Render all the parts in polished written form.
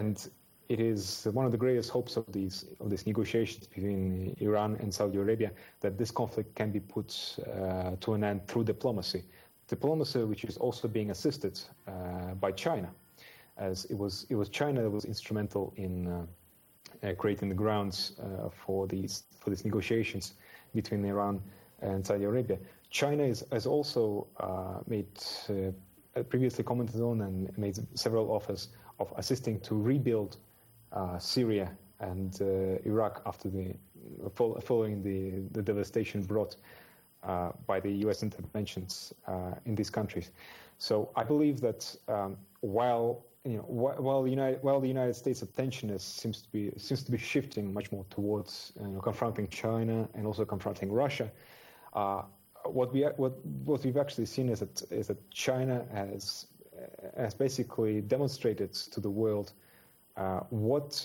it is one of the greatest hopes of these negotiations between Iran and Saudi Arabia that this conflict can be put to an end through diplomacy. Diplomacy which is also being assisted by China, as it was China that was instrumental in creating the grounds for these negotiations between Iran and Saudi Arabia. China has also previously commented on and made several offers of assisting to rebuild Syria and Iraq after following the devastation brought by the U.S. interventions in these countries. So I believe that while the United States' attention seems to be shifting much more towards confronting China and also confronting Russia, what we've actually seen is that China has basically demonstrated to the world what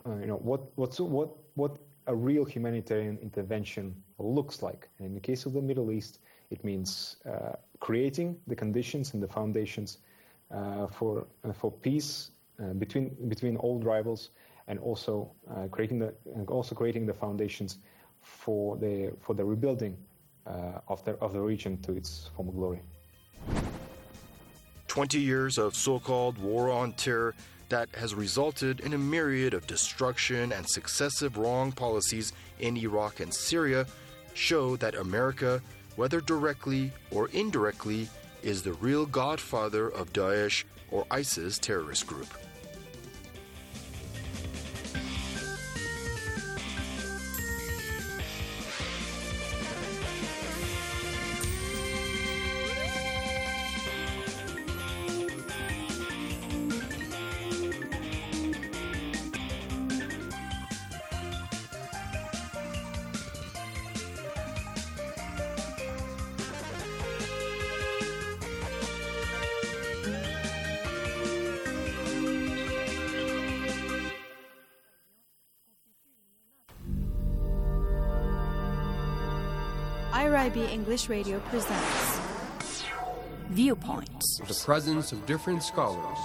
a real humanitarian intervention looks like. And in the case of the Middle East, it means creating the conditions and the foundations for peace between old rivals, and also creating the foundations for the rebuilding of the region to its former glory. 20 years of so-called war on terror that has resulted in a myriad of destruction and successive wrong policies in Iraq and Syria show that America, whether directly or indirectly, is the real godfather of Daesh or ISIS terrorist group. IRIB English Radio presents Viewpoints. The presence of different scholars.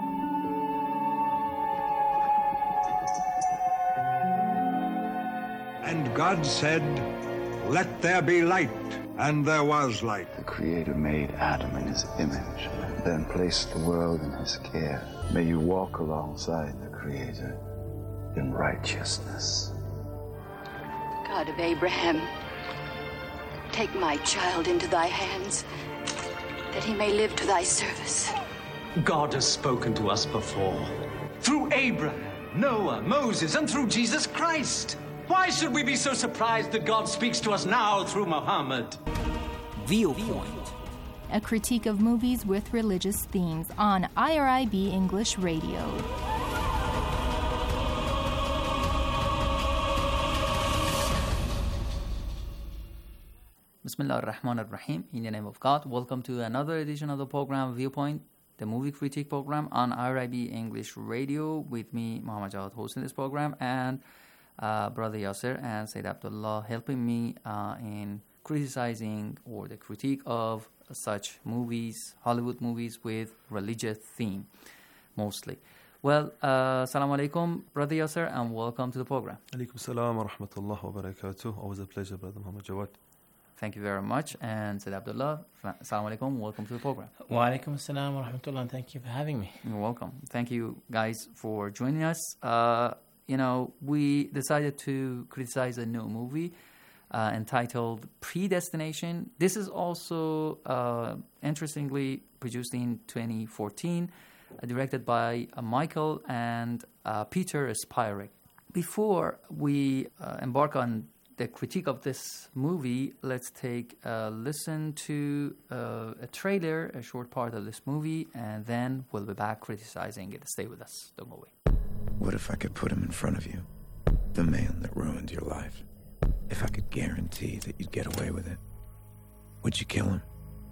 And God said, "Let there be light," and there was light. The Creator made Adam in his image, and then placed the world in his care. May you walk alongside the Creator in righteousness. God of Abraham, take my child into thy hands, that he may live to thy service. God has spoken to us before, through Abraham, Noah, Moses, and through Jesus Christ. Why should we be so surprised that God speaks to us now through Muhammad? Viewpoint, a critique of movies with religious themes on IRIB English Radio. Bismillah ar-Rahman ar-Rahim. In the name of God, welcome to another edition of the program Viewpoint, the movie critique program on IRIB English Radio. With me, Muhammad Jawad, hosting this program, and Brother Yasser and Sayyid Abdullah helping me in criticizing or the critique of such movies, Hollywood movies with religious theme, mostly. Well, Assalamu alaikum, Brother Yasser, and welcome to the program. Alaikum salam wa rahmatullah wa barakatuh. Always a pleasure, Brother Muhammad Jawad. Thank you very much. And Sayyid Abdullah, Assalamu alaikum, welcome to the program. Wa alaikum assalam wa rahmatullah, and thank you for having me. You're welcome. Thank you guys for joining us. We decided to criticize a new movie entitled Predestination. This is also interestingly produced in 2014, directed by Michael and Peter Spyrik. Before we embark on the critique of this movie, let's take a listen to a trailer, a short part of this movie, and then we'll be back criticizing it. Stay with us. Don't go away. What if I could put him in front of you? The man that ruined your life. If I could guarantee that you'd get away with it, would you kill him?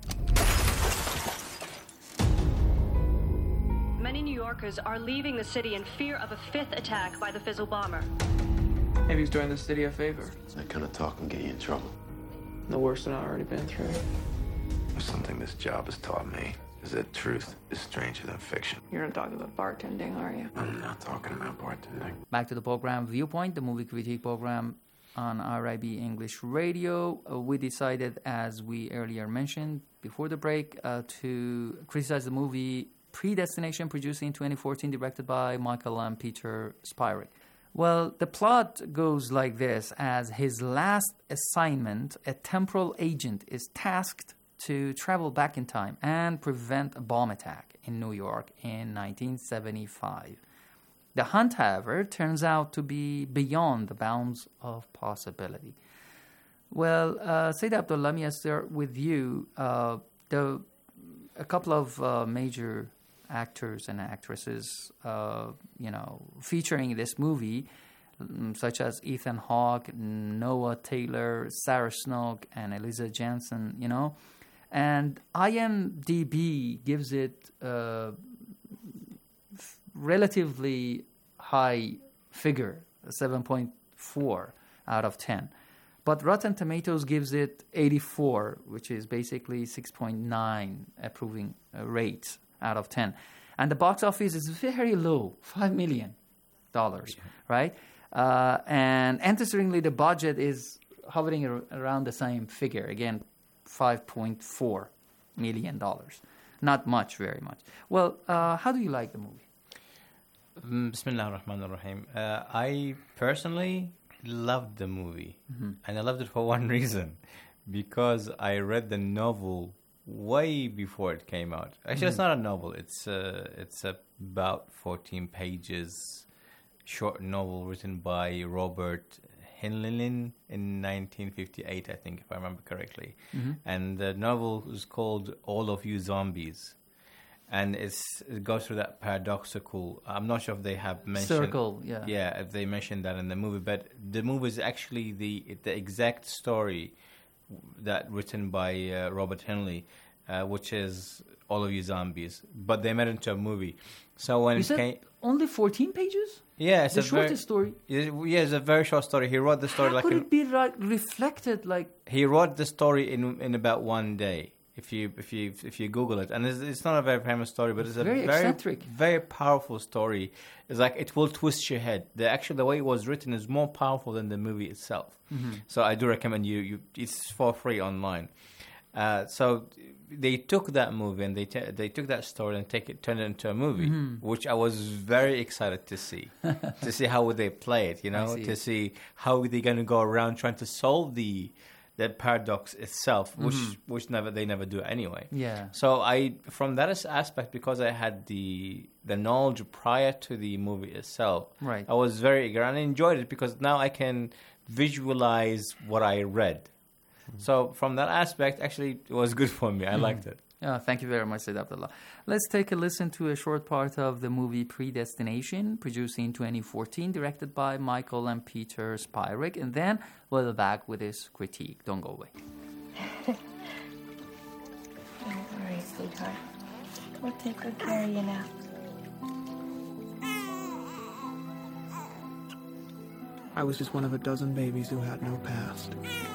Many New Yorkers are leaving the city in fear of a fifth attack by the Fizzle bomber. Maybe he's doing the city a favor. That kind of talk can get you in trouble. No worse than I've already been through. There's something this job has taught me. is that truth is stranger than fiction. You're not talking about bartending, are you? I'm not talking about bartending. Back to the program Viewpoint, the movie critique program on RIB English Radio. We decided, as we earlier mentioned before the break, to criticize the movie Predestination, produced in 2014, directed by Michael and Peter Spyrick. Well, the plot goes like this. As his last assignment, a temporal agent is tasked to travel back in time and prevent a bomb attack in New York in 1975. The hunt, however, turns out to be beyond the bounds of possibility. Well, Sayyid Abdullah, let me start with you. A couple of major actors and actresses, featuring this movie, such as Ethan Hawke, Noah Taylor, Sarah Snook, and Eliza Jansen, And IMDb gives it relatively high figure, 7.4 out of 10. But Rotten Tomatoes gives it 84, which is basically 6.9 approving rates out of 10. And the box office is very low, $5 million, right? And interestingly, the budget is hovering around the same figure. Again, $5.4 million. Not much, very much. Well, how do you like the movie? Bismillah ar-Rahman ar-Rahim. I personally loved the movie. Mm-hmm. And I loved it for one reason. Because I read the novel way before it came out. Actually, It's not a novel. It's about 14 pages, short novel written by Robert Heinlein in 1958, I think, if I remember correctly. Mm-hmm. And the novel is called All of You Zombies. And it goes through that paradoxical... I'm not sure if they have mentioned... Circle, yeah. Yeah, if they mentioned that in the movie. But the movie is actually the exact story that written by Robert Heinlein, which is All of You Zombies. But they made it into a movie. So when you said only 14 pages? Yeah, it's the shortest story. Yeah, it's a very short story. He wrote the story How could it be reflected like? He wrote the story in about one day. If you Google it, and it's not a very famous story, but it's a very eccentric, very powerful story. It's like it will twist your head. The way it was written is more powerful than the movie itself. Mm-hmm. So I do recommend you. It's for free online. So they took that movie and they took that story and turned it into a movie, which I was very excited to see, to see how would they play it, to see how they're going to go around trying to solve the paradox itself, which they never do anyway. Yeah. So from that aspect, because I had the knowledge prior to the movie itself, right, I was very eager and I enjoyed it because now I can visualize what I read. So from that aspect, actually, it was good for me. I liked it. Yeah, thank you very much, Sayyid Abdullah. Let's take a listen to a short part of the movie Predestination, produced in 2014, directed by Michael and Peter Spyrick, and then we'll be back with his critique. Don't go away. Don't worry, sweetheart. We'll take good care of you now. I was just one of a dozen babies who had no past.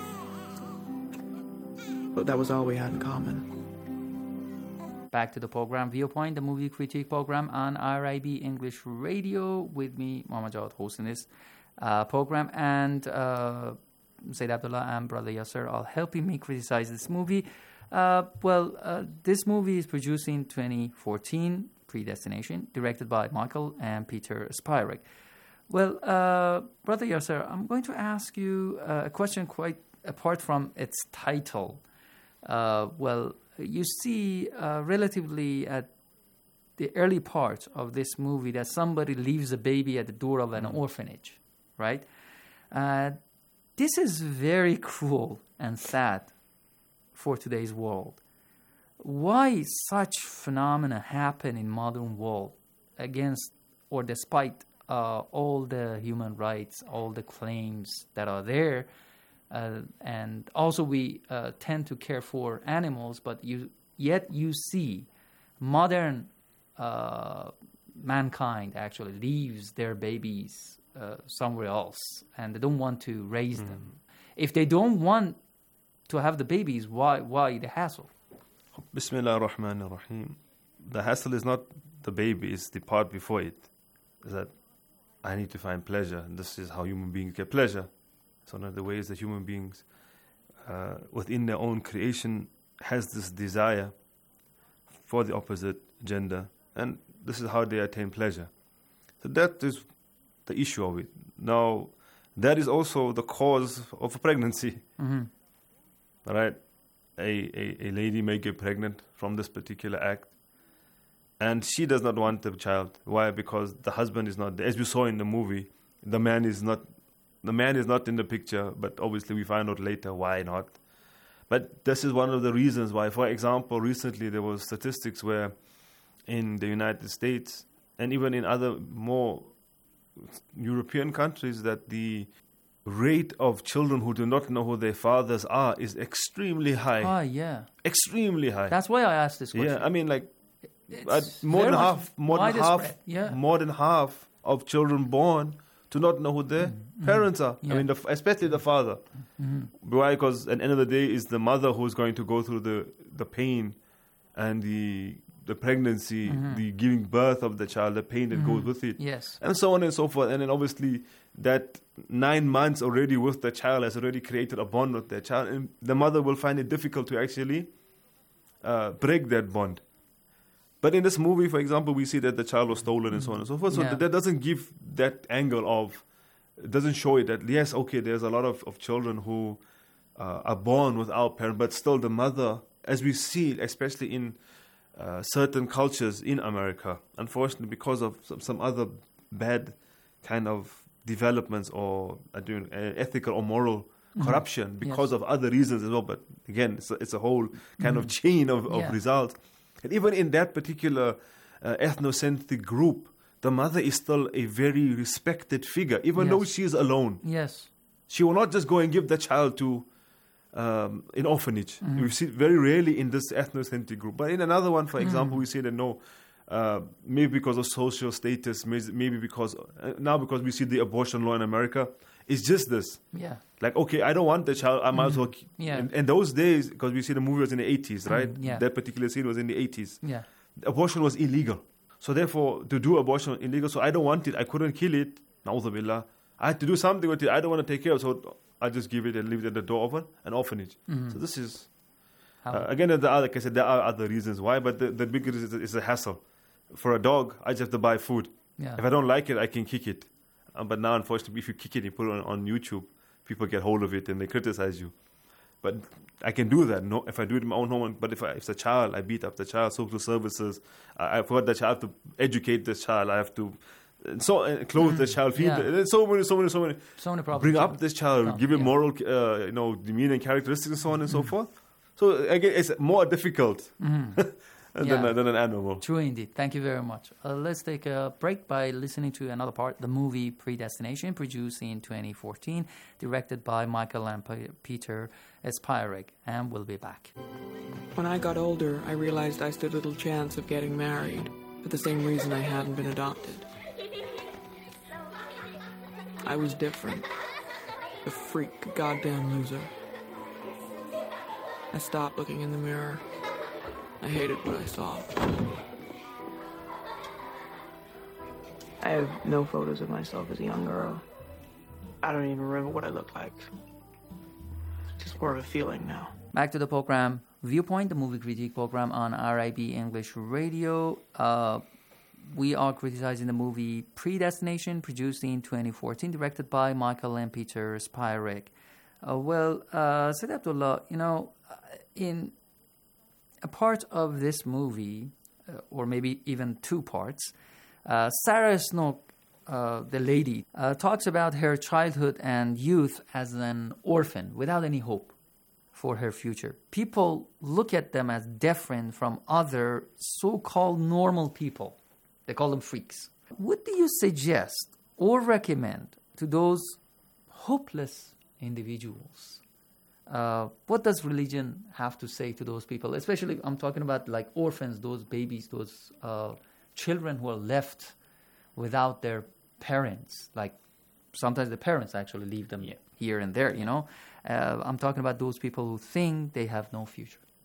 But that was all we had in common. Back to the program Viewpoint, the movie critique program on RIB English Radio, with me, Muhammad Jawad, hosting this program, and Sayyid Abdullah and Brother Yasser are helping me criticize this movie. This movie is produced in 2014, Predestination, directed by Michael and Peter Spyrick. Well, Brother Yasser, I'm going to ask you a question quite apart from its title. You see relatively at the early part of this movie that somebody leaves a baby at the door of an orphanage, right? This is very cruel and sad for today's world. Why such phenomena happen in modern world against or despite all the human rights, all the claims that are there? And also we tend to care for animals, but yet you see modern mankind actually leaves their babies somewhere else, and they don't want to raise them. If they don't want to have the babies, why the hassle? Bismillah ar-Rahman ar-Rahim. The hassle is not the baby, it's the part before it. Is that I need to find pleasure. And this is how human beings get pleasure. It's one of the ways that human beings, within their own creation, has this desire for the opposite gender. And this is how they attain pleasure. So that is the issue of it. Now, that is also the cause of a pregnancy. Mm-hmm. Right? A lady may get pregnant from this particular act, and she does not want the child. Why? Because the husband is not there. As we saw in the movie, the man is not in the picture, but obviously we find out later why not. But this is one of the reasons why. For example, recently there was statistics where in the United States and even in other more European countries that the rate of children who do not know who their fathers are is extremely high. Ah, yeah. Extremely high. That's why I asked this question. Yeah, I mean, like more than half of children born do not know who their parents are. Yeah. I mean, especially the father. Why? Because at the end of the day, it's the mother who is going to go through the pain and the pregnancy, the giving birth of the child, the pain that goes with it. Yes. And so on and so forth. And then obviously that 9 months already with the child has already created a bond with their child. And the mother will find it difficult to actually break that bond. But in this movie, for example, we see that the child was stolen and so on and so forth. So that doesn't give that angle of, it doesn't show it that, yes, okay, there's a lot of children who are born without parents, but still the mother, as we see, especially in certain cultures in America, unfortunately, because of some other bad kind of developments or ethical or moral corruption because of other reasons as well. But again, it's a whole kind of chain of results. And even in that particular ethnocentric group, the mother is still a very respected figure, even though she is alone. Yes. She will not just go and give the child to an orphanage. We see very rarely in this ethnocentric group. But in another one, for example, we say that no, maybe because of social status, maybe because now because we see the abortion law in America, it's just this. Yeah. Like, okay, I don't want the child, I might as well. In those days, because we see the movie was in the 80s, right? That particular scene was in the 80s. Yeah. Abortion was illegal. So therefore, to do abortion was illegal. So I don't want it. I couldn't kill it. Na'udhu billah. I had to do something with it. I don't want to take care of it. So I just give it and leave it at the door of an orphanage. So this is, again, like I said, there are other reasons why, but the bigger is a hassle. For a dog, I just have to buy food. Yeah. If I don't like it, I can kick it. But now, unfortunately, if you kick it, you put it on YouTube, people get hold of it and they criticize you. But I can do that. No, if I do it in my own home. But if it's a child, I beat up the child. Social services. I forgot that I have to educate this child. I have to clothe the child, feed. There's so many problems. Bring up this child, give him moral, demeanor and characteristics, and so on and so forth. So again, it's more difficult. Than an animal. True indeed. Thank you very much. Let's take a break by listening to another part, the movie Predestination, produced in 2014, directed by Michael and Peter Spyrig, and we'll be back. When I got older, I realized I stood little chance of getting married, for the same reason I hadn't been adopted. I was different. A freak, a goddamn loser. I stopped looking in the mirror. I hated what I saw. I have no photos of myself as a young girl. I don't even remember what I looked like. It's just more of a feeling now. Back to the program Viewpoint, the movie critique program on RIB English Radio. We are criticizing the movie Predestination, produced in 2014, directed by Michael and Peter Spyrig. Sayyid Abdullah, in a part of this movie, or maybe even two parts, Sarah Snook, the lady, talks about her childhood and youth as an orphan without any hope for her future. People look at them as different from other so-called normal people. They call them freaks. What do you suggest or recommend to those hopeless individuals? What does religion have to say to those people? Especially, I'm talking about like orphans, those babies, those children who are left without their parents. Like sometimes the parents actually leave them here and there, I'm talking about those people who think they have no future.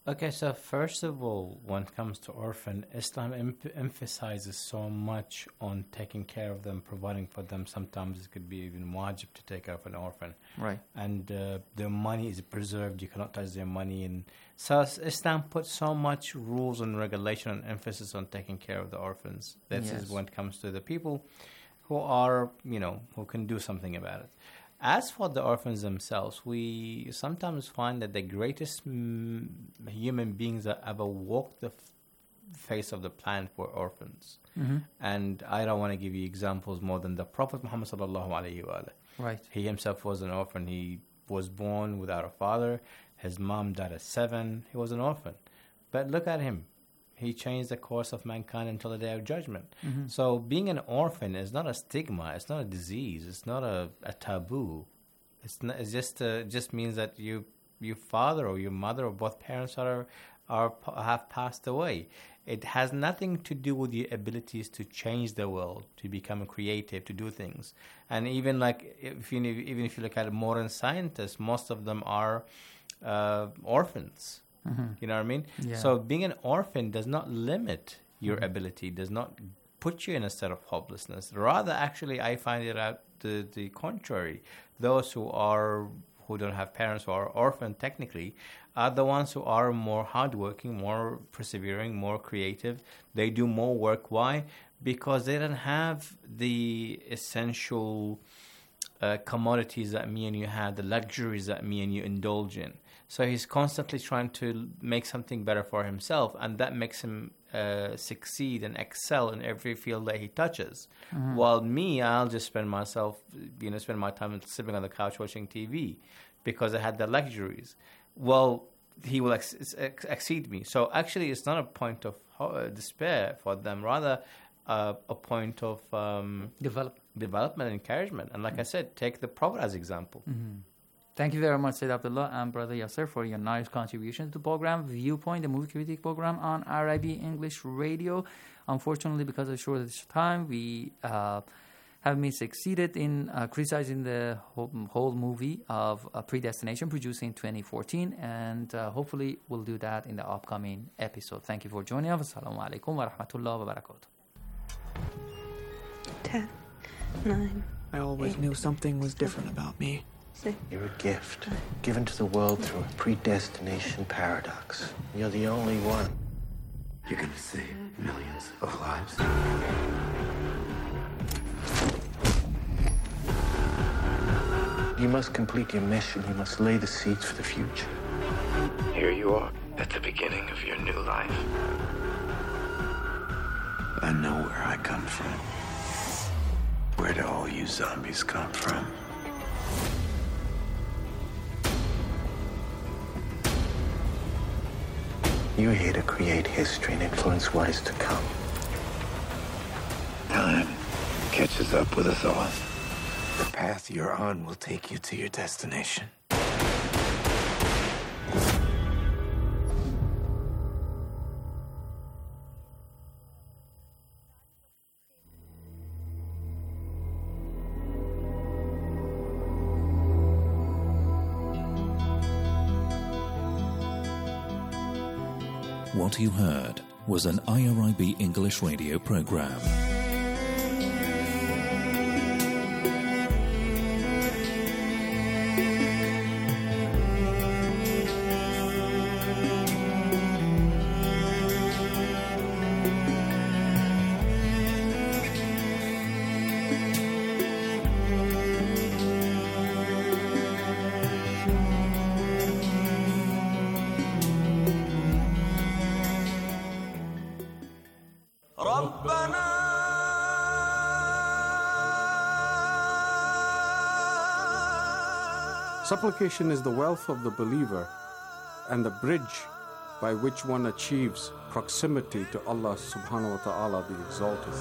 Okay, so first of all, when it comes to orphan, Islam emphasizes so much on taking care of them, providing for them. Sometimes it could be even wajib to take care of an orphan. Right. And their money is preserved. You cannot touch their money. And so Islam puts so much rules and regulation and emphasis on taking care of the orphans. That is when it comes to the people who are, who can do something about it. As for the orphans themselves, we sometimes find that the greatest human beings that ever walked the face of the planet were orphans. Mm-hmm. And I don't want to give you examples more than the Prophet Muhammad sallallahu alaihi wasallam. Right. He himself was an orphan. He was born without a father. His mom died at 7. He was an orphan. But look at him. He changed the course of mankind until the day of judgment. Mm-hmm. So being an orphan is not a stigma. It's not a disease. It's not a taboo. It just means that your father or your mother or both parents have passed away. It has nothing to do with your abilities to change the world, to become creative, to do things. And even if you look at modern scientists, most of them are orphans. Mm-hmm. You know what I mean? Yeah. So being an orphan does not limit your ability, does not put you in a state of hopelessness. Rather, actually, I find it out the contrary. Those who don't have parents, who are orphan technically, are the ones who are more hardworking, more persevering, more creative. They do more work. Why? Because they don't have the essential commodities that me and you had, the luxuries that me and you indulge in. So he's constantly trying to make something better for himself, and that makes him succeed and excel in every field that he touches. Mm-hmm. While me, I'll just spend my time sitting on the couch watching TV because I had the luxuries. Well, he will exceed me. So actually, it's not a point of despair for them, rather a point of development and encouragement. And like I said, take the Prophet as example. Mm-hmm. Thank you very much, Sayyid Abdullah and Brother Yasser, for your nice contribution to the program, Viewpoint, the movie critique program on IRIB English Radio. Unfortunately, because of shortage of time, we have succeeded in criticizing the whole movie of Predestination, produced in 2014, and hopefully we'll do that in the upcoming episode. Thank you for joining us. Assalamu alaikum wa rahmatullahi wa barakatuh. 10, 9. I always knew something was different about me. You're a gift given to the world through a predestination paradox. You're the only one. You're gonna save millions of lives. You must complete your mission. You must lay the seeds for the future. Here you are at the beginning of your new life. I know where I come from. Where do all you zombies come from? You're here to create history and influence what is to come. Time catches up with us all. The path you're on will take you to your destination. What you heard was an IRIB English radio program. Supplication is the wealth of the believer and the bridge by which one achieves proximity to Allah subhanahu wa ta'ala the Exalted.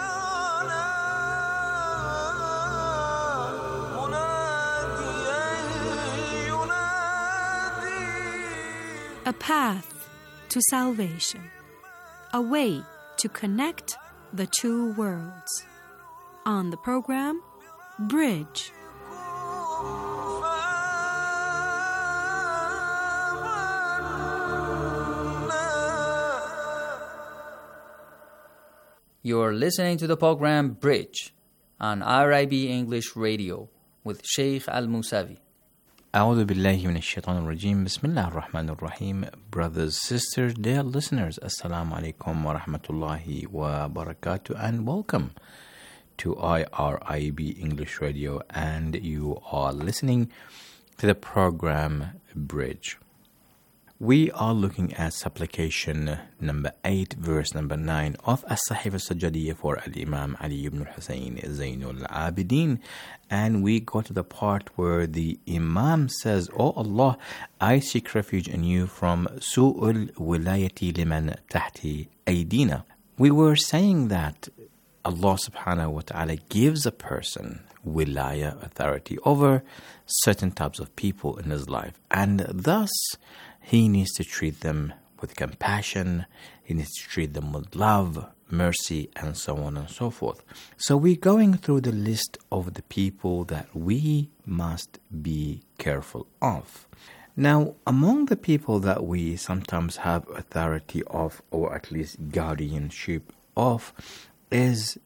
A path to salvation, a way to connect the two worlds. On the program, Bridge. You're listening to the program Bridge on IRIB English Radio with Sheikh Al-Musavi. أعوذ بالله من الشيطان الرجيم بسم الله الرحمن الرحيم. Brothers, sisters, dear listeners, Assalamu alaikum wa rahmatullahi wa barakatuh, and welcome to IRIB English Radio, and you are listening to the program Bridge. We are looking at supplication number 8, verse number 9 of As-Sahifa As-Sajjadiyya for Al-Imam Ali ibn al-Husayn Zainul Abidin, and we go to the part where the Imam says, "O Allah, I seek refuge in you from su'ul wilayati liman tahti aydina." We were saying that Allah subhanahu wa ta'ala gives a person wilaya, authority, over certain types of people in his life, and thus he needs to treat them with compassion, he needs to treat them with love, mercy, and so on and so forth. So we're going through the list of the people that we must be careful of. Now, among the people that we sometimes have authority of, or at least guardianship of, is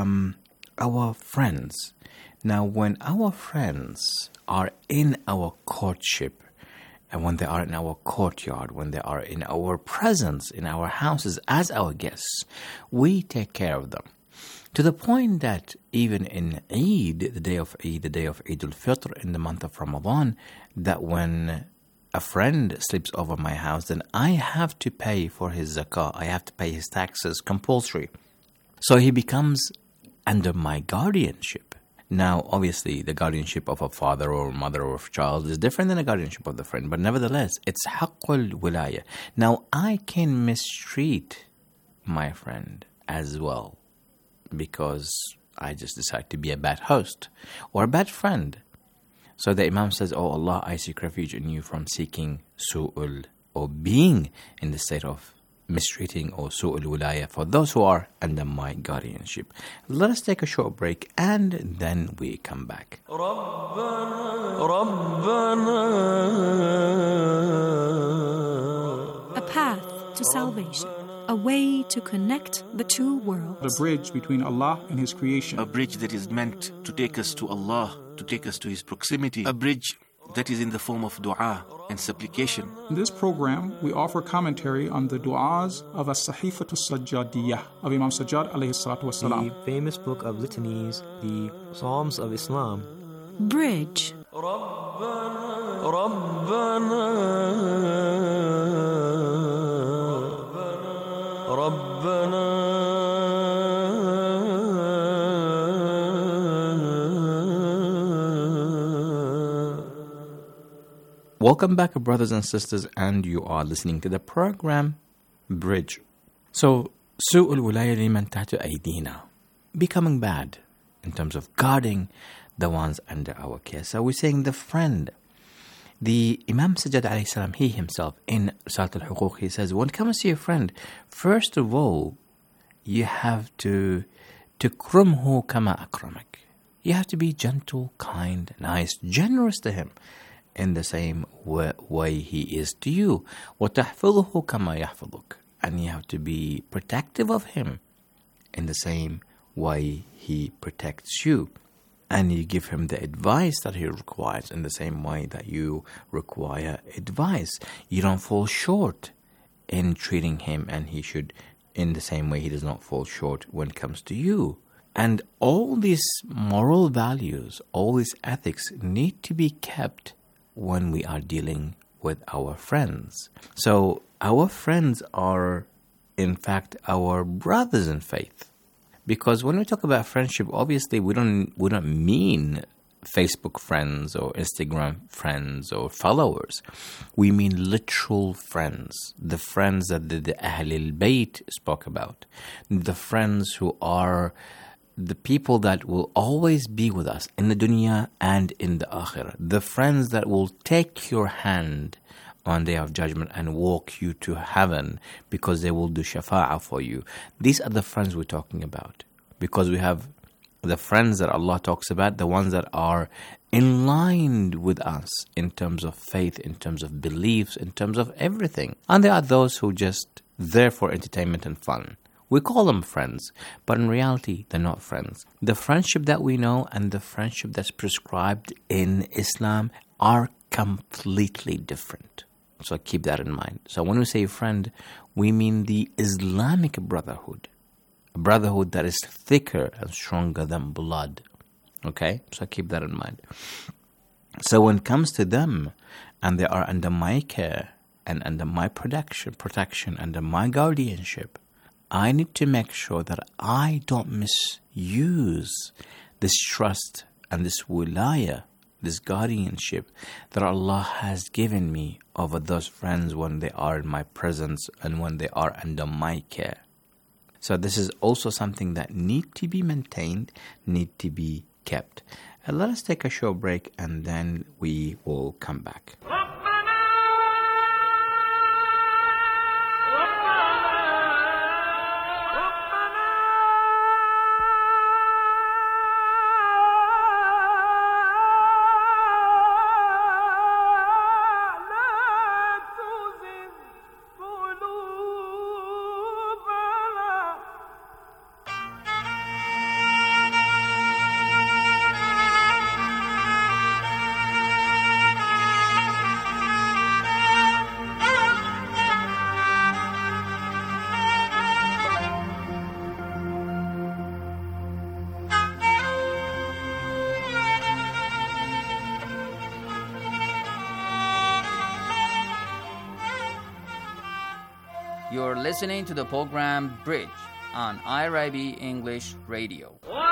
our friends. Now, when our friends are in our courtship, and when they are in our courtyard, when they are in our presence, in our houses as our guests, we take care of them. To the point that even in Eid, the day of Eid al-Fitr, in the month of Ramadan, that when a friend sleeps over my house, then I have to pay for his zakah, I have to pay his taxes, compulsory. So he becomes under my guardianship. Now, obviously, the guardianship of a father or mother or child is different than the guardianship of the friend, but nevertheless, it's haqqul wilaya. Now, I can mistreat my friend as well because I just decide to be a bad host or a bad friend. So the Imam says, "Oh Allah, I seek refuge in you from seeking su'ul, or being in the state of mistreating or su'ul wilaya for those who are under my guardianship." Let us take a short break and then we come back. A path to salvation, a way to connect the two worlds. The bridge between Allah and His creation. A bridge that is meant to take us to Allah, to take us to His proximity. A bridge that is in the form of dua and supplication. In this program, we offer commentary on the du'as of As-Sahifa As-Sajjadiyya of Imam Sajjad alayhi salatu wasalam. The famous book of litanies, the Psalms of Islam. Bridge. Welcome back, brothers and sisters, and you are listening to the program Bridge. So, su'ul wilaya liman tahtu aydina, becoming bad in terms of guarding the ones under our care. So we're saying the friend. The Imam Sajjad alayhi salam, he himself, in Salat al-Huquq, he says, when it comes to your friend, first of all, you have to krumhu kama akramak. You have to be gentle, kind, nice, generous to him, in the same way he is to you. وَتَحْفِظُهُ كَمَا يَحْفِظُكَ. And you have to be protective of him in the same way he protects you. And you give him the advice that he requires in the same way that you require advice. You don't fall short in treating him, and he should, in the same way he does not fall short when it comes to you. And all these moral values, all these ethics need to be kept when we are dealing with our friends. So our friends are, in fact, our brothers in faith. Because when we talk about friendship, obviously we don't mean Facebook friends or Instagram friends or followers. We mean literal friends. The friends that the Ahlul Bayt spoke about. The friends who are the people that will always be with us in the dunya and in the akhirah. The friends that will take your hand on Day of Judgment and walk you to heaven because they will do shafa'ah for you. These are the friends we're talking about. Because we have the friends that Allah talks about, the ones that are in line with us in terms of faith, in terms of beliefs, in terms of everything. And there are those who just there for entertainment and fun. We call them friends, but in reality, they're not friends. The friendship that we know and the friendship that's prescribed in Islam are completely different. So keep that in mind. So when we say friend, we mean the Islamic brotherhood. A brotherhood that is thicker and stronger than blood. Okay? So keep that in mind. So when it comes to them, and they are under my care and under my protection, under my guardianship, I need to make sure that I don't misuse this trust and this wilayah, this guardianship that Allah has given me over those friends when they are in my presence and when they are under my care. So this is also something that need to be maintained, need to be kept. And let us take a short break and then we will come back. You're listening to the program Bridge on IRIB English Radio.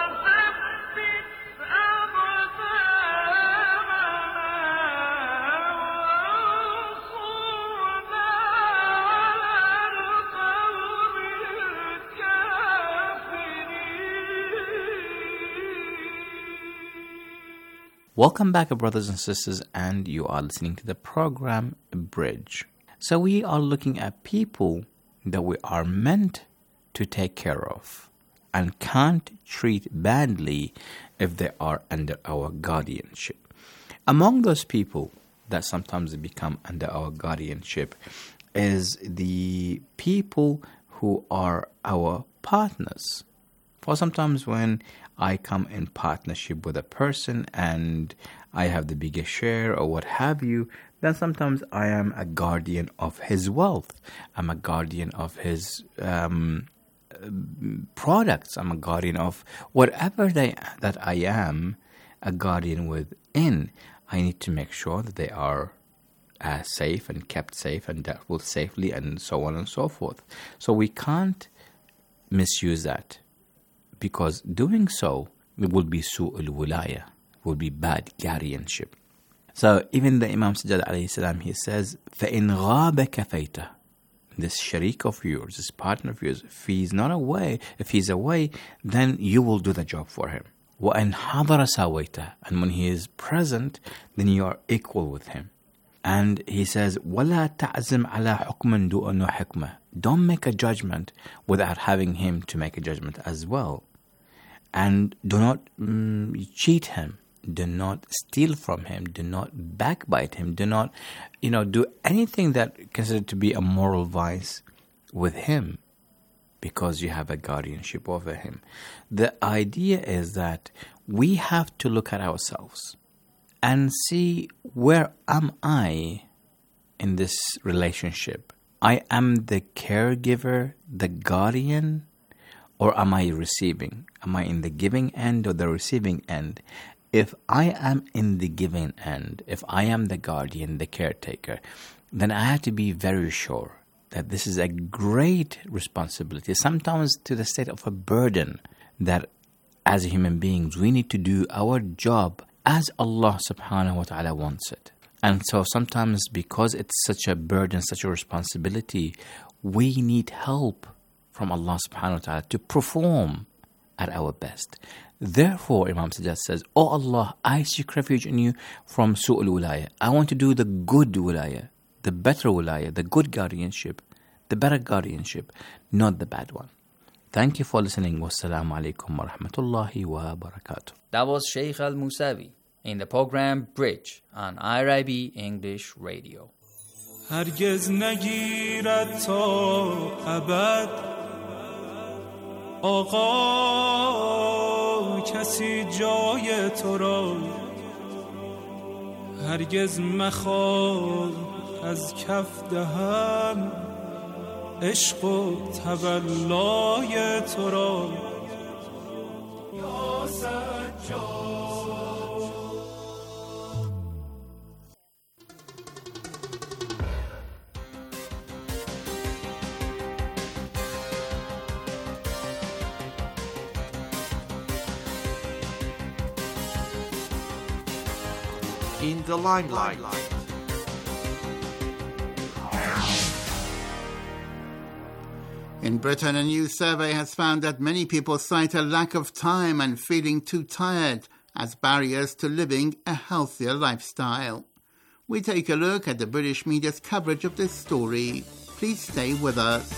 Welcome back, brothers and sisters, and you are listening to the program Bridge. So we are looking at people that we are meant to take care of and can't treat badly if they are under our guardianship. Among those people that sometimes become under our guardianship is the people who are our partners. For sometimes when I come in partnership with a person and I have the biggest share or what have you, then sometimes I am a guardian of his wealth. I'm a guardian of his products. I'm a guardian of whatever that I am a guardian within. I need to make sure that they are safe and kept safe and dealt with safely and so on and so forth. So we can't misuse that, because doing so will be su'ul wilaya, will be bad guardianship. So even the Imam Sajjad alayhi salam, he says, فَإِنْ غَابَ كَفَيْتَ, this sharik of yours, this partner of yours, if he's away, then you will do the job for him. وَإِنْ حَضَرَ سَوَيْتَ, and when he is present, then you are equal with him. And he says, وَلَا تَعْزِمْ عَلَى حُكْمٍ دُؤَنُ حِكْمَةٍ, don't make a judgment without having him to make a judgment as well. And do not cheat him. Do not steal from him. Do not backbite him. Do not, do anything that considered to be a moral vice with him, because you have a guardianship over him. The idea is that we have to look at ourselves and see, where am I in this relationship? I am the caregiver, the guardian, or am I receiving? Am I in the giving end or the receiving end? If I am in the giving end, if I am the guardian, the caretaker, then I have to be very sure that this is a great responsibility, sometimes to the state of a burden, that as human beings we need to do our job as Allah subhanahu wa ta'ala wants it. And so sometimes, because it's such a burden, such a responsibility, we need help from Allah subhanahu wa ta'ala to perform at our best. Therefore, Imam Sajjad says, "Oh Allah, I seek refuge in you from su'ul wilaya. I want to do the good wilaya, the better wilaya, the good guardianship, the better guardianship, not the bad one." Thank you for listening. Wassalamu alaikum wa rahmatullahi wa barakatuh. That was Sheikh Al-Musawi in the program Bridge on IRIB English Radio. هرگز نگیرد تا ابد آقا کسی جای تو را هرگز مخواه از کف دهم عشق و تولای تو را یا سجاد. In the limelight. In Britain, a new survey has found that many people cite a lack of time and feeling too tired as barriers to living a healthier lifestyle. We take a look at the British media's coverage of this story. Please stay with us.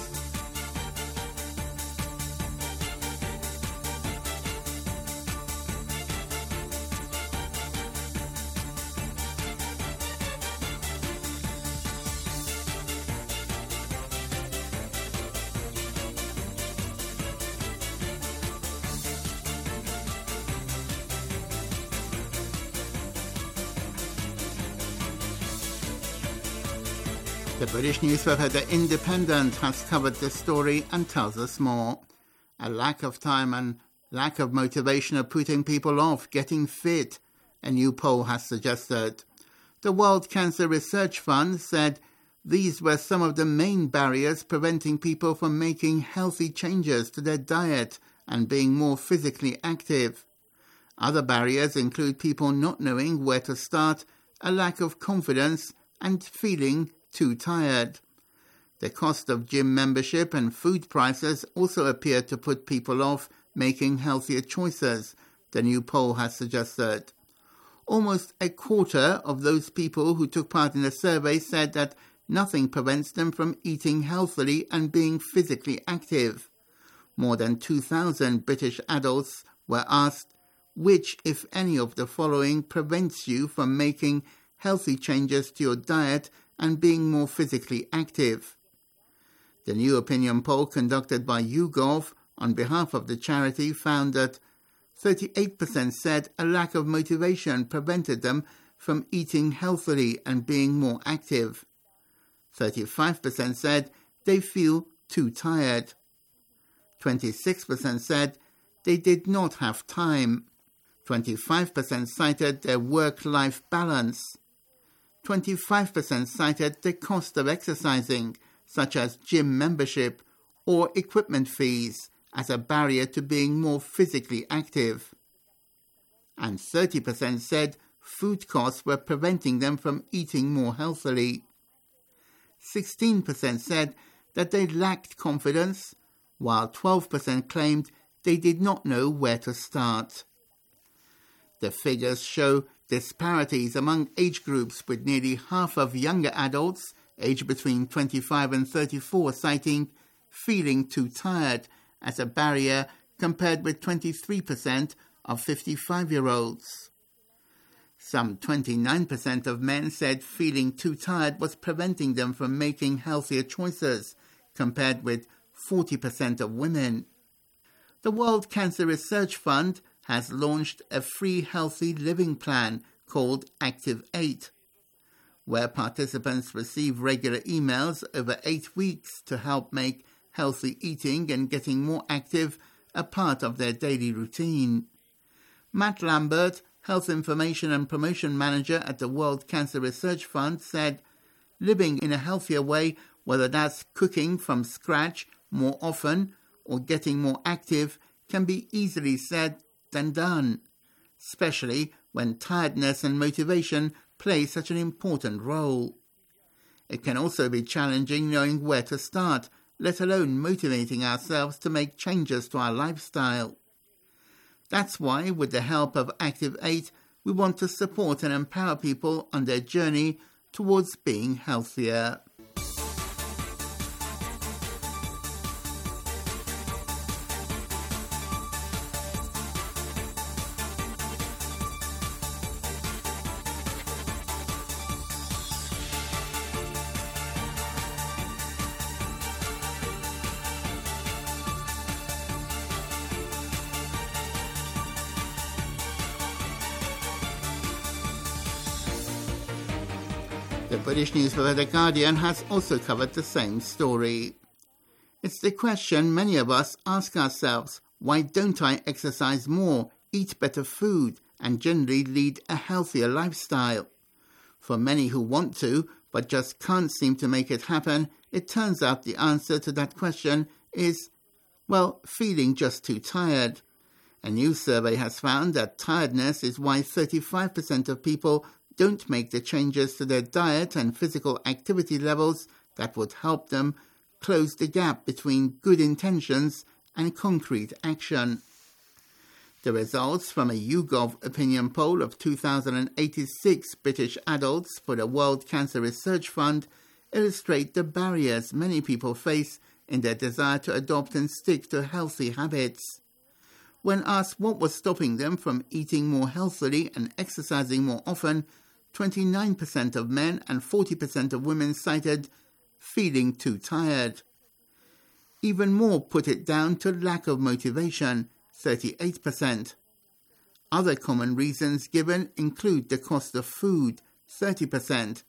The British newspaper The Independent has covered this story and tells us more. A lack of time and lack of motivation are putting people off getting fit, a new poll has suggested. The World Cancer Research Fund said these were some of the main barriers preventing people from making healthy changes to their diet and being more physically active. Other barriers include people not knowing where to start, a lack of confidence, and feeling too tired. The cost of gym membership and food prices also appear to put people off making healthier choices, the new poll has suggested. Almost a quarter of those people who took part in the survey said that nothing prevents them from eating healthily and being physically active. More than 2,000 British adults were asked which, if any, of the following prevents you from making healthy changes to your diet and being more physically active. The new opinion poll conducted by YouGov on behalf of the charity found that 38% said a lack of motivation prevented them from eating healthily and being more active. 35% said they feel too tired. 26% said they did not have time. 25% cited their work-life balance. 25% cited the cost of exercising, such as gym membership or equipment fees, as a barrier to being more physically active. And 30% said food costs were preventing them from eating more healthily. 16% said that they lacked confidence, while 12% claimed they did not know where to start. The figures show disparities among age groups, with nearly half of younger adults, aged between 25 and 34, citing feeling too tired as a barrier, compared with 23% of 55-year-olds. Some 29% of men said feeling too tired was preventing them from making healthier choices, compared with 40% of women. The World Cancer Research Fund has launched a free healthy living plan called Active 8, where participants receive regular emails over 8 weeks to help make healthy eating and getting more active a part of their daily routine. Matt Lambert, Health Information and Promotion Manager at the World Cancer Research Fund, said living in a healthier way, whether that's cooking from scratch more often or getting more active, can be easily said than done, especially when tiredness and motivation play such an important role. It can also be challenging knowing where to start, let alone motivating ourselves to make changes to our lifestyle. That's why, with the help of Active 8, we want to support and empower people on their journey towards being healthier. The British newspaper The Guardian has also covered the same story. It's the question many of us ask ourselves: why don't I exercise more, eat better food, and generally lead a healthier lifestyle? For many who want to, but just can't seem to make it happen, it turns out the answer to that question is, well, feeling just too tired. A new survey has found that tiredness is why 35% of people don't make the changes to their diet and physical activity levels that would help them close the gap between good intentions and concrete action. The results from a YouGov opinion poll of 2,086 British adults for the World Cancer Research Fund illustrate the barriers many people face in their desire to adopt and stick to healthy habits. When asked what was stopping them from eating more healthily and exercising more often, 29% of men and 40% of women cited feeling too tired. Even more put it down to lack of motivation, 38%. Other common reasons given include the cost of food, 30%,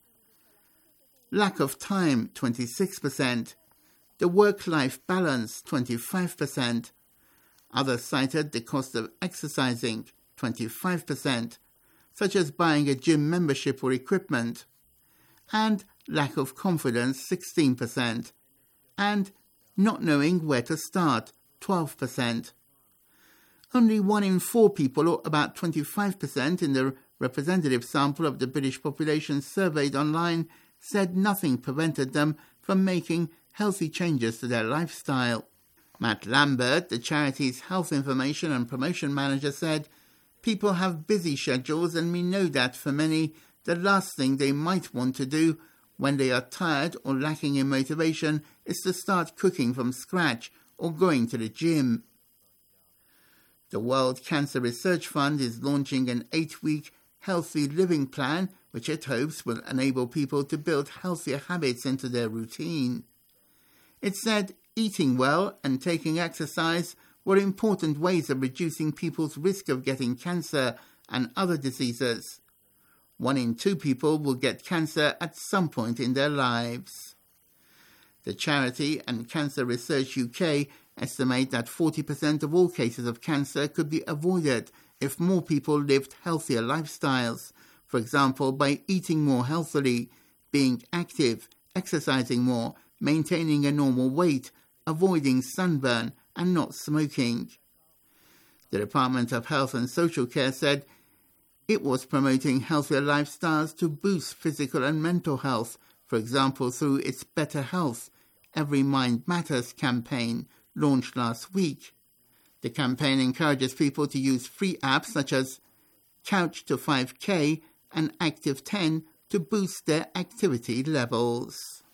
lack of time, 26%, the work-life balance, 25%. Others cited the cost of exercising, 25%, such as buying a gym membership or equipment, and lack of confidence, 16%, and not knowing where to start, 12%. Only 1 in 4 people, or about 25% in the representative sample of the British population surveyed online, said nothing prevented them from making healthy changes to their lifestyle. Matt Lambert, the charity's health information and promotion manager, said, "People have busy schedules, and we know that for many, the last thing they might want to do when they are tired or lacking in motivation is to start cooking from scratch or going to the gym." The World Cancer Research Fund is launching an 8-week healthy living plan, which it hopes will enable people to build healthier habits into their routine. It said eating well and taking exercise were important ways of reducing people's risk of getting cancer and other diseases. 1 in 2 people will get cancer at some point in their lives. The charity and Cancer Research UK estimate that 40% of all cases of cancer could be avoided if more people lived healthier lifestyles, for example, by eating more healthily, being active, exercising more, maintaining a normal weight, avoiding sunburn, and not smoking. The Department of Health and Social Care said it was promoting healthier lifestyles to boost physical and mental health, for example, through its Better Health, Every Mind Matters campaign, launched last week. The campaign encourages people to use free apps such as Couch to 5K and Active 10 to boost their activity levels.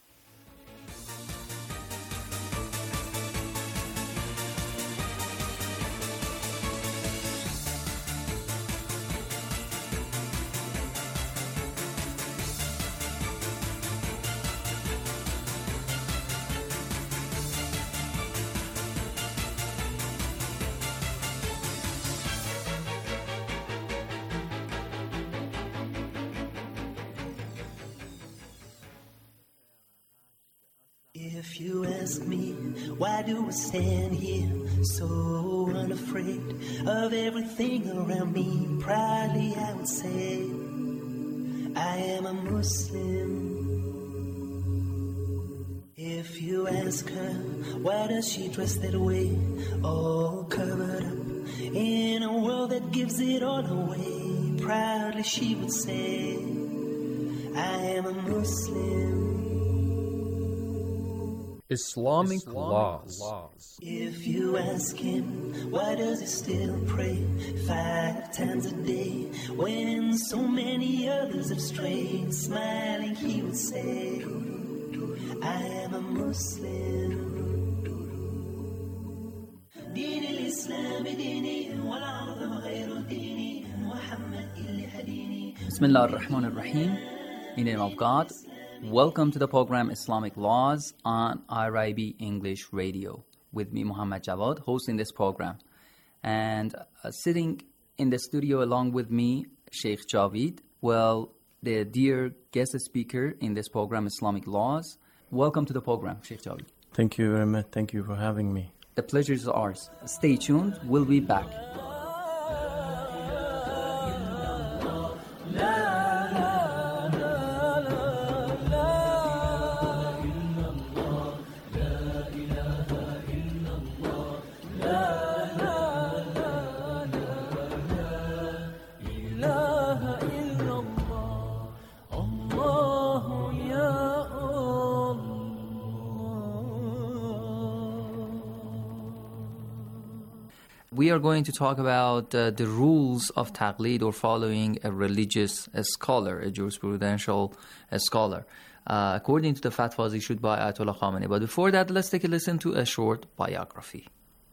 If you ask me, why do I stand here so unafraid of everything around me? Proudly I would say, I am a Muslim. If you ask her, why does she dress that way, all covered up in a world that gives it all away? Proudly she would say, I am a Muslim. Islamic laws. If you ask him, why does he still pray 5 times a day when so many others have strayed? Smiling he would say, I am a Muslim. دين الإسلام ديني والعظم غير ديني محمد اللي هديني. Bismillah ar-Rahman ar-Rahim. In the name of God. Welcome to the program Islamic Laws on IRIB English Radio. With me, Muhammad Jawad, hosting this program. And sitting in the studio along with me, Sheikh Javid. Well, the dear guest speaker in this program, Islamic Laws. Welcome to the program, Sheikh Javid. Thank you very much. Thank you for having me. The pleasure is ours. Stay tuned. We'll be back. We are going to talk about the rules of taqlid, or following a religious scholar, a jurisprudential scholar, according to the fatwas issued by Ayatollah Khamenei. But before that, let's take a listen to a short biography.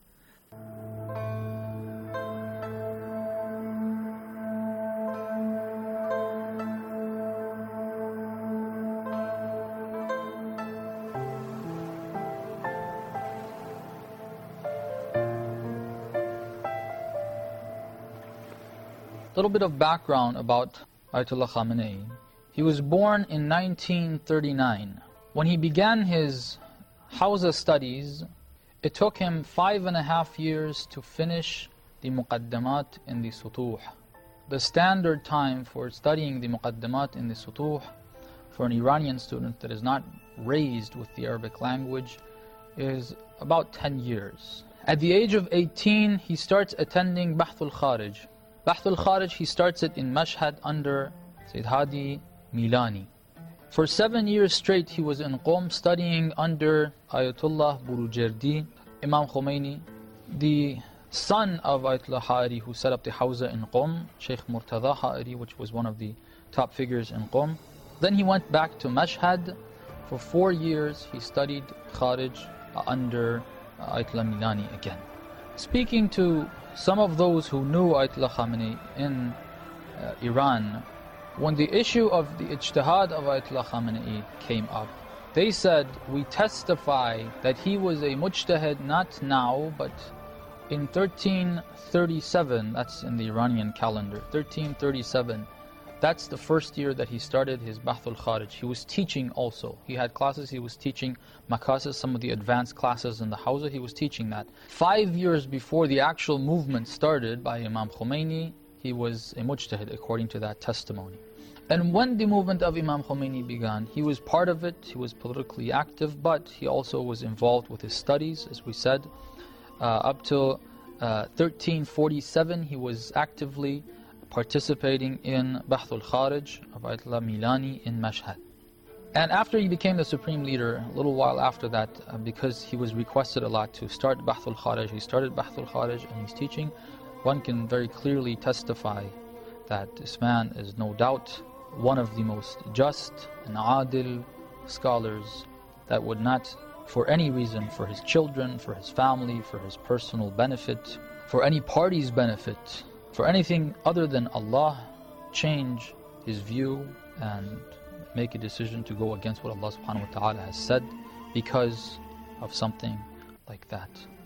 A little bit of background about Ayatollah Khamenei. He was born in 1939. When he began his Hawza studies, it took him 5.5 years to finish the Muqaddamat in the Sutuh. The standard time for studying the Muqaddamat in the Sutuh for an Iranian student that is not raised with the Arabic language is about 10 years. At the age of 18, he starts attending Bahth al-Kharij. Bahth al-Kharij, he starts it in Mashhad under Sayyid Hadi Milani. For 7 years straight, he was in Qom studying under Ayatollah Burujerdi, Imam Khomeini, the son of Ayatollah Ha'iri, who set up the Hawza in Qom, Sheikh Murtada Ha'iri, which was one of the top figures in Qom. Then he went back to Mashhad. For 4 years, he studied Kharij under Ayatollah Milani again. Speaking to some of those who knew Ayatollah Khamenei in Iran, when the issue of the ijtihad of Ayatollah Khamenei came up, they said, we testify that he was a mujtahid not now, but in 1337, that's in the Iranian calendar, 1337, that's the first year that he started his Bahth al-Kharij. He was teaching also. He had classes, he was teaching Makasis, some of the advanced classes in the Hawza, he was teaching that. 5 years before the actual movement started by Imam Khomeini, he was a mujtahid according to that testimony. And when the movement of Imam Khomeini began, he was part of it, he was politically active, but he also was involved with his studies, as we said. Up till 1347, he was actively participating in Bahth al-Kharij of Ayatollah Milani in Mashhad. And after he became the supreme leader, a little while after that, because he was requested a lot to start Bahth al-Kharij, he started Bahth al-Kharij and he's teaching. One can very clearly testify that this man is no doubt one of the most just and adil scholars that would not, for any reason, for his children, for his family, for his personal benefit, for any party's benefit, for anything other than Allah, change his view and make a decision to go against what Allah subhanahu wa ta'ala has said because of something like that.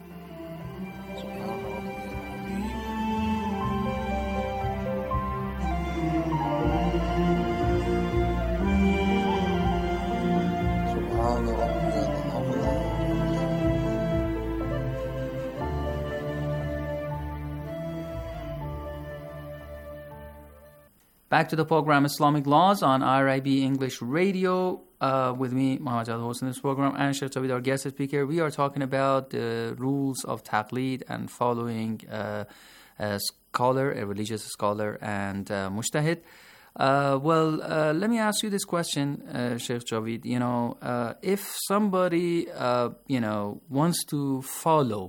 Back to the program Islamic Laws on IRIB English Radio. With me, Muhammad Jawad, hosting this program, and Sheikh Javid, our guest speaker. We are talking about the rules of taqlid and following a scholar, a religious scholar, and mujtahid. Let me ask you this question, Sheikh Javid. If somebody, wants to follow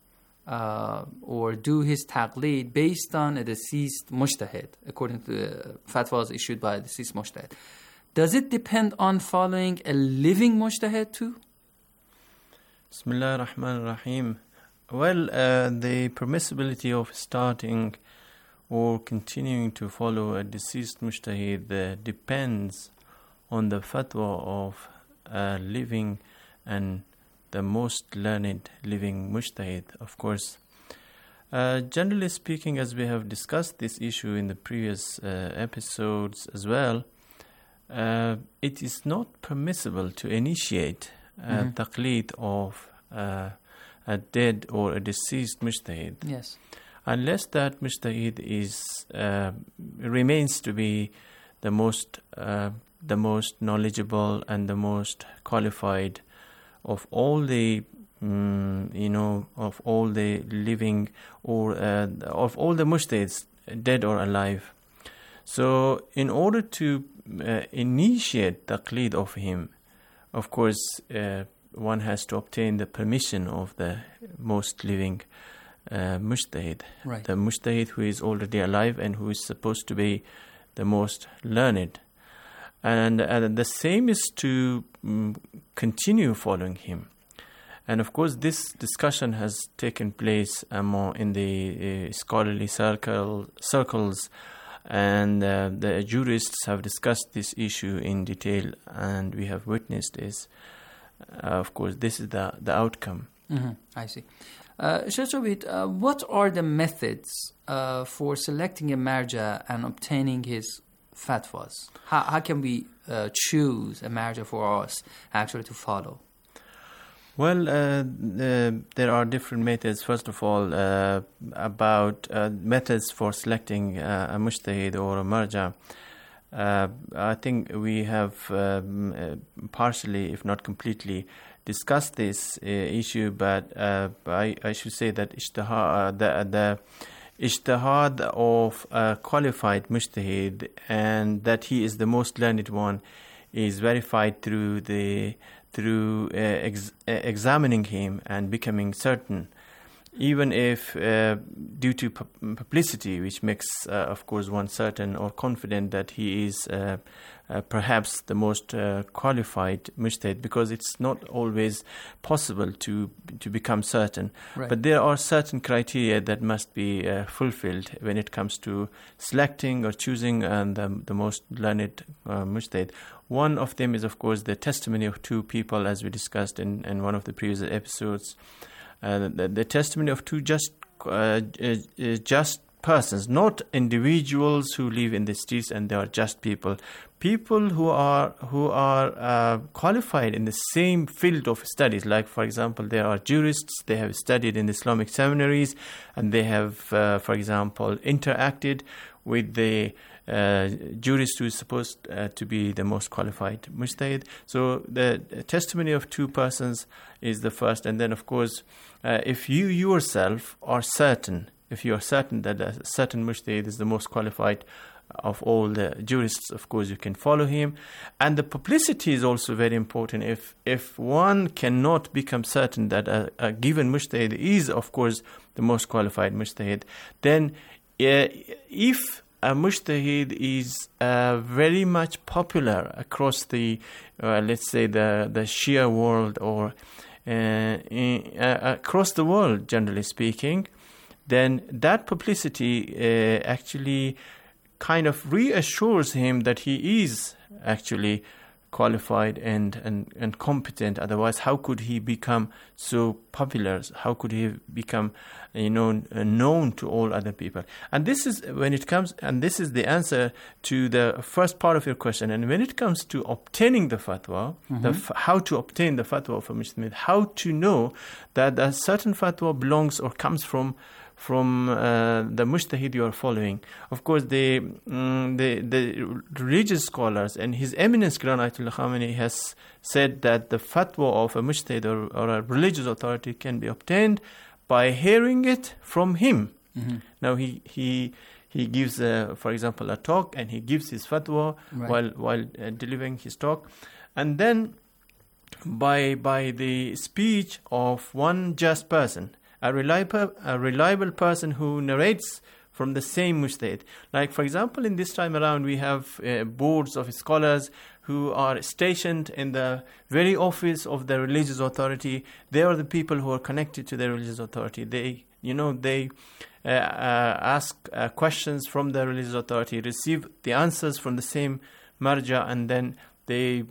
or do his taqlid based on a deceased mujtahid, according to the fatwas issued by a deceased mujtahid, does it depend on following a living mujtahid too? Bismillah ar-Rahman ar-Rahim. Well, the permissibility of starting or continuing to follow a deceased mujtahid depends on the fatwa of a living and the most learned living mujtahid, of course. Generally speaking, as we have discussed this issue in the previous episodes as well, it is not permissible to initiate taqleed of a dead or a deceased mujtahid. Yes. Unless that mujtahid remains to be the most knowledgeable and the most qualified of all the of all the living or of all the mujtahids, dead or alive. So in order to initiate taqleed of him, of course one has to obtain the permission of the most living mujtahid, right. The mujtahid who is already alive and who is supposed to be the most learned. And the same is to continue following him. And of course, this discussion has taken place in the scholarly circles, and the jurists have discussed this issue in detail, and we have witnessed this. Of course, this is the outcome. Mm-hmm. I see. Sheikh Jobeed, what are the methods for selecting a marja and obtaining his fatwas? How can we choose a marja for us actually to follow? Well, there are different methods. First of all, about methods for selecting a mujtahid or a marja. I think we have partially, if not completely, discussed this issue, but I should say that the ijtihad of a qualified mujtahid and that he is the most learned one is verified through examining him and becoming certain, even if due to publicity, which makes of course one certain or confident that he is perhaps the most qualified mujtahid, because it's not always possible to become certain. Right. But there are certain criteria that must be fulfilled when it comes to selecting or choosing the most learned mujtahid. One of them is, of course, the testimony of two people, as we discussed in one of the previous episodes. The testimony of two just persons, not individuals who live in the streets and they are just people who are qualified in the same field of studies. Like, for example, there are jurists, they have studied in Islamic seminaries, and they have, for example, interacted with the jurist who is supposed to be the most qualified mujtahid. So the testimony of two persons is the first, and then of course if you yourself are certain, that a certain mujtahid is the most qualified of all the jurists, of course you can follow him. And the publicity is also very important. If one cannot become certain that a given mujtahid is, of course, the most qualified mujtahid, then if a mujtahid is very much popular across the, let's say, the Shia world, or across the world, generally speaking, then that publicity actually kind of reassures him that he is actually qualified and competent. Otherwise, how could he become so popular? How could he become, known to all other people? And this is this is the answer to the first part of your question. And when it comes to obtaining the fatwa, how to obtain the fatwa from mujtahid, how to know that a certain fatwa belongs or comes from the mujtahid you are following. Of course, the religious scholars and His Eminence Grand Ayatollah Khamenei has said that the fatwa of a mujtahid or a religious authority can be obtained by hearing it from him. Mm-hmm. Now he gives, for example, a talk, and he gives his fatwa while delivering his talk, and then by the speech of one just person, a reliable person who narrates from the same mujtahid. Like, for example, in this time around, we have boards of scholars who are stationed in the very office of the religious authority. They are the people who are connected to the religious authority. They ask questions from the religious authority, receive the answers from the same marja, and then they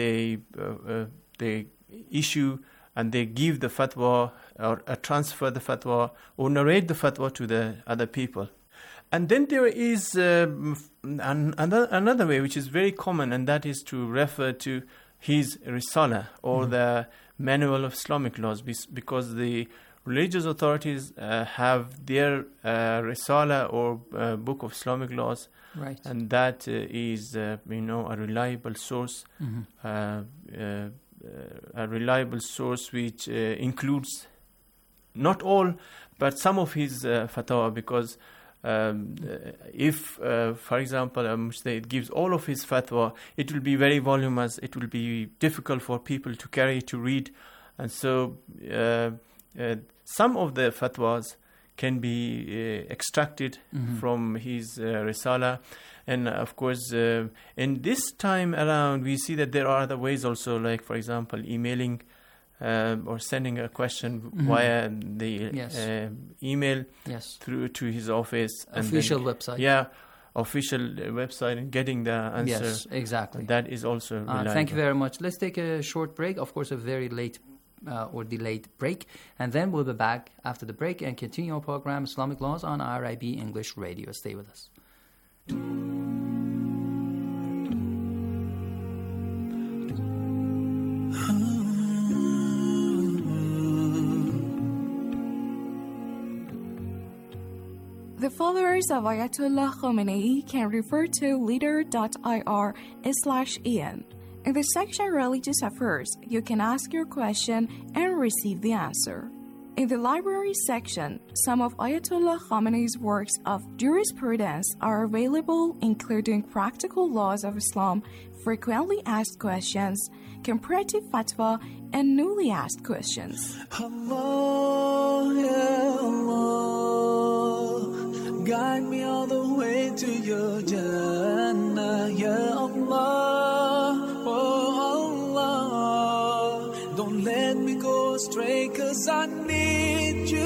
issue and they give the fatwa or transfer the fatwa or narrate the fatwa to the other people. And then there is another way which is very common, and that is to refer to his Risala or the Manual of Islamic Laws, because the religious authorities have their Risala or Book of Islamic Laws, right. And that is a reliable source, a reliable source which includes not all, but some of his fatwa, because if, for example, Mujtahid gives all of his fatwa, it will be very voluminous, it will be difficult for people to carry, to read, and so some of the fatwas can be extracted from his Risala. And of course, in this time around, we see that there are other ways also, like, for example, emailing or sending a question via the email through to his office. Official website. Yeah, official website, and getting the answer. Yes, exactly. That is also reliable. Thank you very much. Let's take a short break, of course, a very late or delayed break, and then we'll be back after the break and continue our program, Islamic Laws, on IRIB English Radio. Stay with us. The followers of Ayatollah Khomeini can refer to leader.ir/en. In the section Religious Affairs, you can ask your question and receive the answer. In the library section, some of Ayatollah Khomeini's works of jurisprudence are available, including Practical Laws of Islam, Frequently Asked Questions, Comparative Fatwa, and Newly Asked Questions. Allah, ya Allah, guide me all the way to your Jannah, ya Allah. Oh Allah, don't let me go astray, 'cause I need you.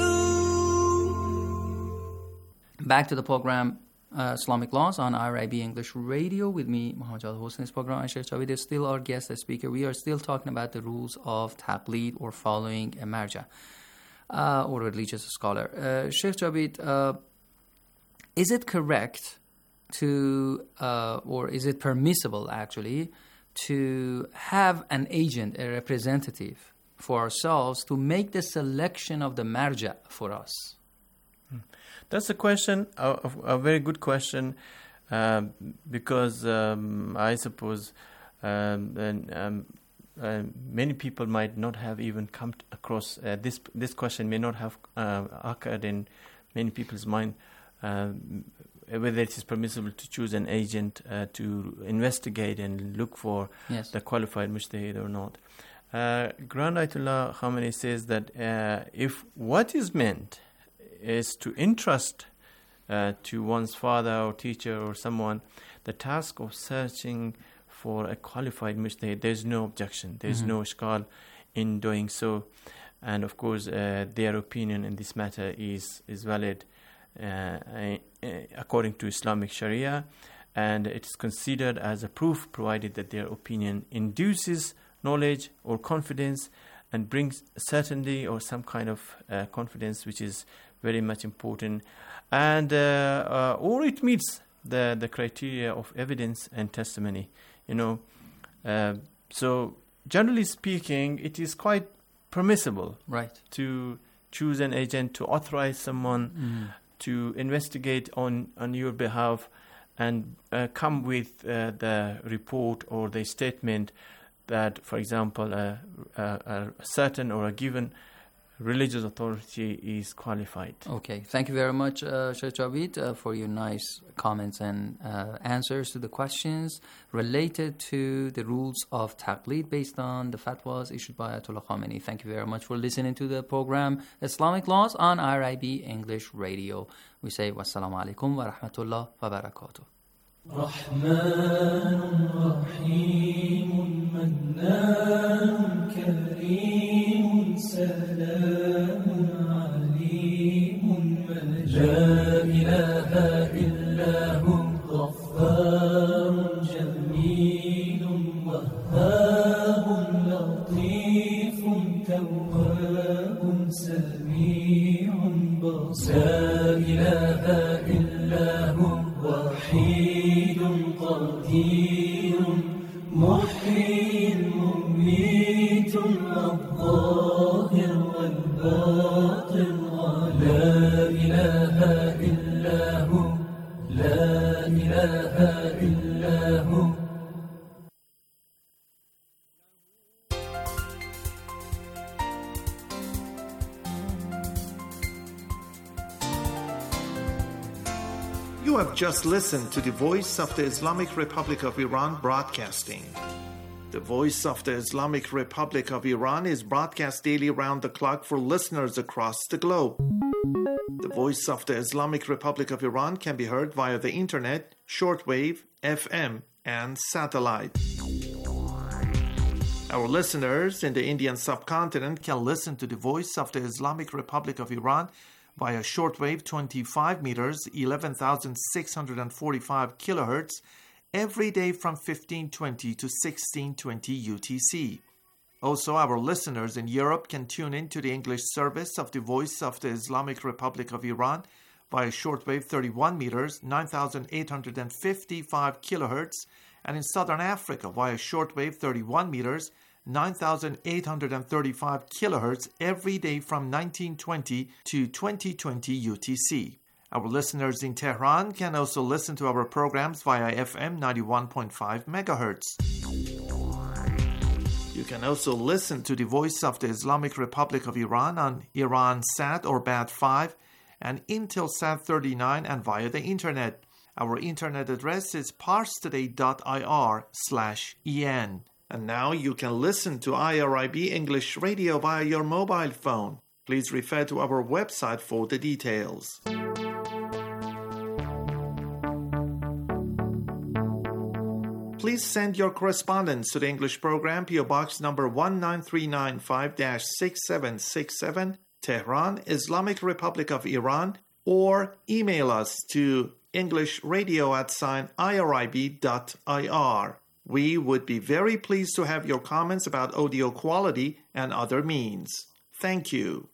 Back to the program, Islamic Laws on IRIB English Radio with me, Muhammad Jawad Hossain. This program, Sheikh Javed is still our guest as speaker. We are still talking about the rules of taqleed, or following a marja, or a religious scholar. Sheikh Javed, is it correct to, or is it permissible actually, to have an agent, a representative for ourselves to make the selection of the marja for us? That's a question, a very good question, because I suppose many people might not have even come across this question may not have occurred in many people's mind, whether it is permissible to choose an agent to investigate and look for the qualified mujtahid or not. Grand Ayatollah Khamenei says that if what is meant is to entrust to one's father or teacher or someone the task of searching for a qualified mujtahid, there's no objection, there's no ishkal in doing so. And of course, their opinion in this matter is valid according to Islamic Sharia, and it is considered as a proof provided that their opinion induces knowledge or confidence and brings certainty or some kind of confidence, which is very much important, and or it meets the criteria of evidence and testimony. So generally speaking, it is quite permissible, to choose an agent, to authorize someone to investigate on your behalf and come with the report or the statement that, for example, a certain or a given religious authority is qualified. Okay, thank you very much, Sheikh Javed, for your nice comments and answers to the questions related to the rules of taqleed based on the fatwas issued by Ayatollah Khamenei. Thank you very much for listening to the program Islamic Laws on IRIB English Radio. We say wassalamu alaikum wa rahmatullah wa barakatuh. رحمن رحيم منان كريم سلام عليم لا إله إلا هو غفار جميل وهاب لطيف تواب سميع بصير لا إله إلا قدير محيي مميت الظاهر والباطن لا إله إلا هو لا إله إلا هو. You have just listened to the Voice of the Islamic Republic of Iran broadcasting. The Voice of the Islamic Republic of Iran is broadcast daily round the clock for listeners across the globe. The Voice of the Islamic Republic of Iran can be heard via the internet, shortwave, FM, and satellite. Our listeners in the Indian subcontinent can listen to the Voice of the Islamic Republic of Iran via shortwave 25 meters, 11,645 kilohertz, every day from 1520 to 1620 UTC. Also, our listeners in Europe can tune in to the English service of the Voice of the Islamic Republic of Iran via shortwave 31 meters, 9,855 kilohertz, and in Southern Africa via shortwave 31 meters, 9,835 kilohertz every day from 1920 to 2020 UTC. Our listeners in Tehran can also listen to our programs via FM 91.5 megahertz. You can also listen to the Voice of the Islamic Republic of Iran on Iransat or Bat5 and Intelsat 39 and via the internet. Our internet address is parstoday.ir/en. And now you can listen to IRIB English Radio via your mobile phone. Please refer to our website for the details. Please send your correspondence to the English program, PO Box number 19395-6767, Tehran, Islamic Republic of Iran, or email us to englishradio@irib.ir. We would be very pleased to have your comments about audio quality and other means. Thank you.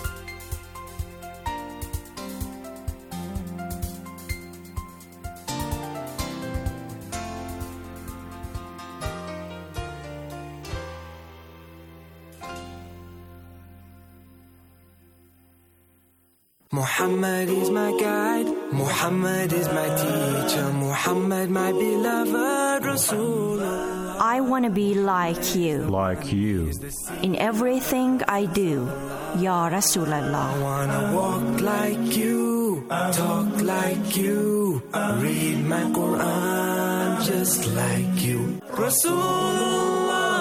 Muhammad is my guide, Muhammad is my teacher, Muhammad my beloved Rasulullah. I want to be like you. Like you. In everything I do, Ya Rasulallah. I want to walk like you, talk like you, read my Quran just like you. Rasulullah.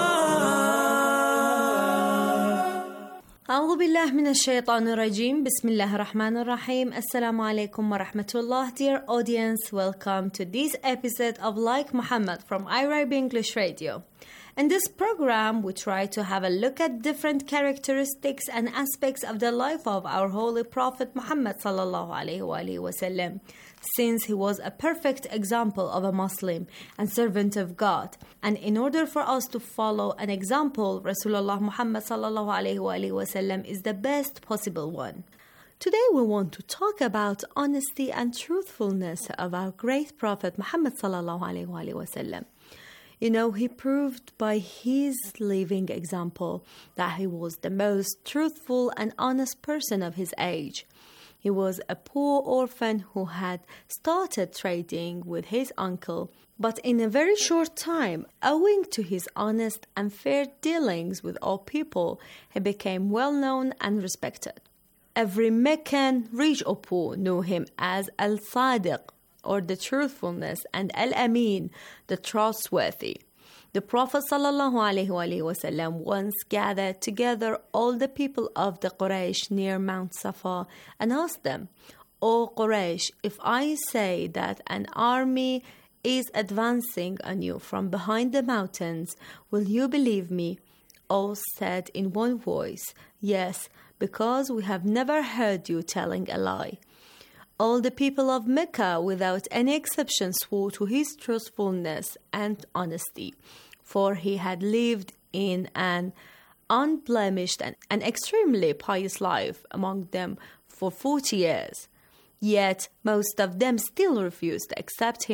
أعوذ بالله من الشيطان الرجيم. بسم الله الرحمن الرحيم. Assalamu alaikum wa rahmatullah. Dear audience, welcome to this episode of Like Muhammad from IRIB English Radio. In this program, we try to have a look at different characteristics and aspects of the life of our Holy Prophet Muhammad sallallahu alaihi wasallam, since he was a perfect example of a Muslim and servant of God. And in order for us to follow an example, Rasulullah Muhammad sallallahu alaihi wasallam is the best possible one. Today we want to talk about honesty and truthfulness of our great Prophet Muhammad sallallahu alaihi wasallam. You know, he proved by his living example that he was the most truthful and honest person of his age. He was a poor orphan who had started trading with his uncle, but in a very short time, owing to his honest and fair dealings with all people, he became well known and respected. Every Meccan rich or poor knew him as Al-Sadiq, or the truthfulness, and Al-Amin, the trustworthy. The Prophet ﷺ once gathered together all the people of the Quraysh near Mount Safa and asked them, "O Quraysh, if I say that an army is advancing on you from behind the mountains, will you believe me?" All said in one voice, "Yes, because we have never heard you telling a lie." All the people of Mecca, without any exception, swore to his truthfulness and honesty, for he had lived in an unblemished and extremely pious life among them for 40 years. Yet most of them still refused to accept him